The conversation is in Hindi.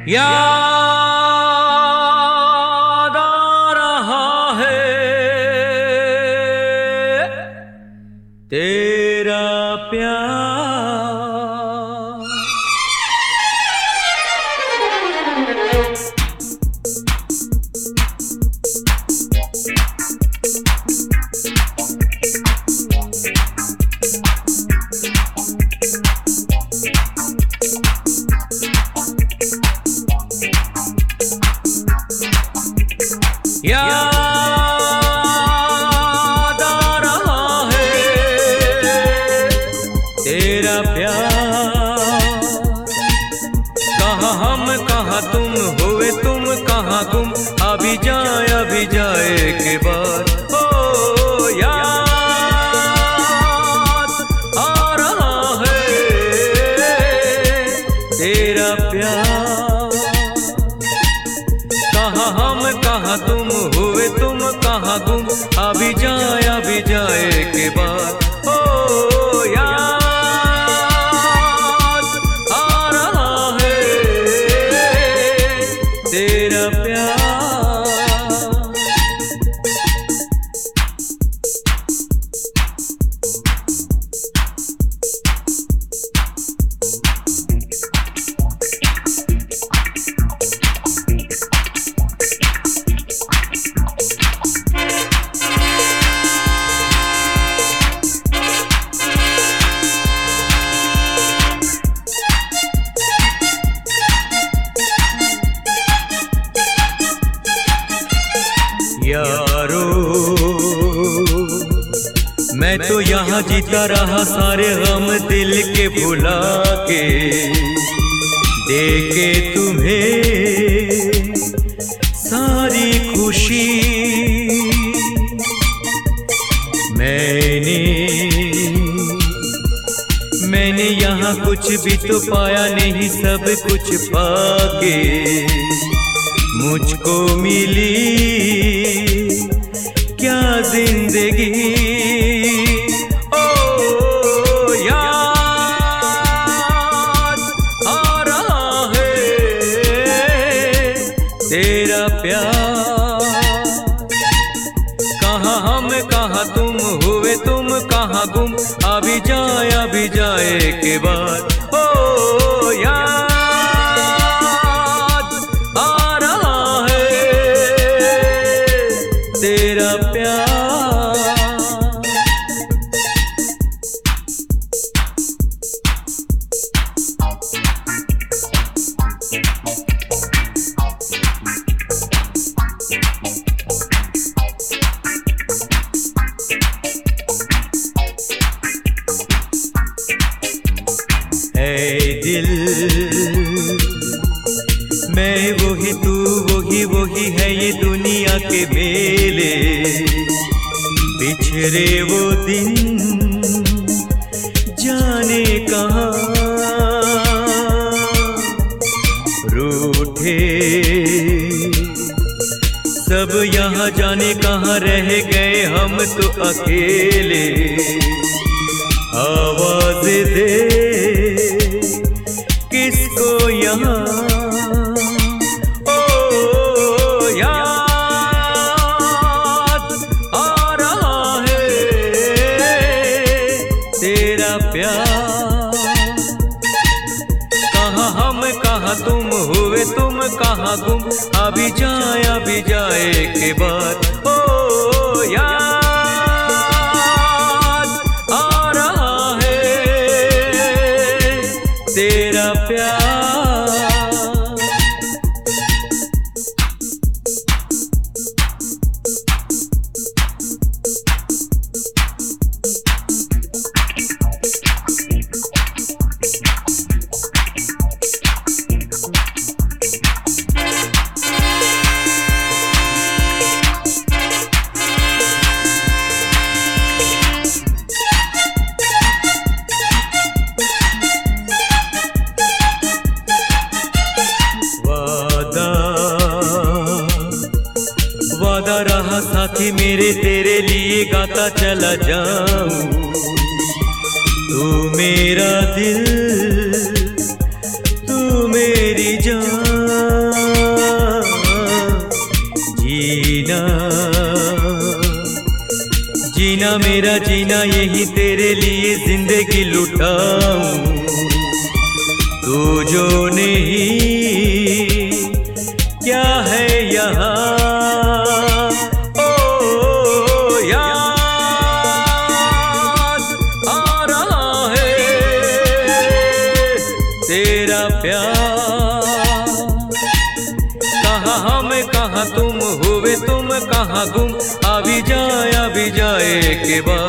याद आ रहा है तेरा प्यार। याद आ रहा है तेरा प्यार। कहाँ हम कहाँ तुम, हुए तुम कहाँ गुम, अभी जाए के बाद। ओ याद आ रहा है तेरा प्यार। कहाँ हम कहाँ तुम, हुए तुम कहाँ गुम, अभी जाए के बाद। ओ याद आ रहा है तेरा प्यार। यारो मैं तो यहाँ जीता रहा सारे गम दिल के भुला के, देके तुम्हें सारी खुशी। मैंने यहाँ कुछ भी तो पाया नहीं, सब कुछ पाके मुझको मिली क्या जिंदगी। ओ याद आ रहा है तेरा प्यार। कहाँ हम कहाँ तुम, हुए तुम कहाँ गुम, अभी जाए के बाद। ओ याद आ रहा है तेरा प्यार। ऐ दिल मैं वही तू वही है ये दुनिया के मेले। बिछड़े वो दिन जाने कहाँ, रूठे सब यहाँ जाने कहाँ, रह गए हम तो अकेले। आवाज दे किसको यहाँ। ओ याद आ रहा है तेरा प्यार। कहाँ हम कहाँ तुम, हुए तुम कहाँ गुम, अभी जाए के बाद। ओ याद आ रहा है तेरा प्यार। वादा रहा साथी मेरे, तेरे लिए गाता चला जाऊं। तू मेरा दिल, तू मेरी जान। जीना मेरा जीना यही तेरे लिए जिंदगी लुटाऊं। तू जो नहीं क्या है यहाँ, ओ याद आ रहा है तेरा प्यार। कहाँ हम कहाँ तुम हुए तुम कहाँ गुम, अभी जाए के बाद।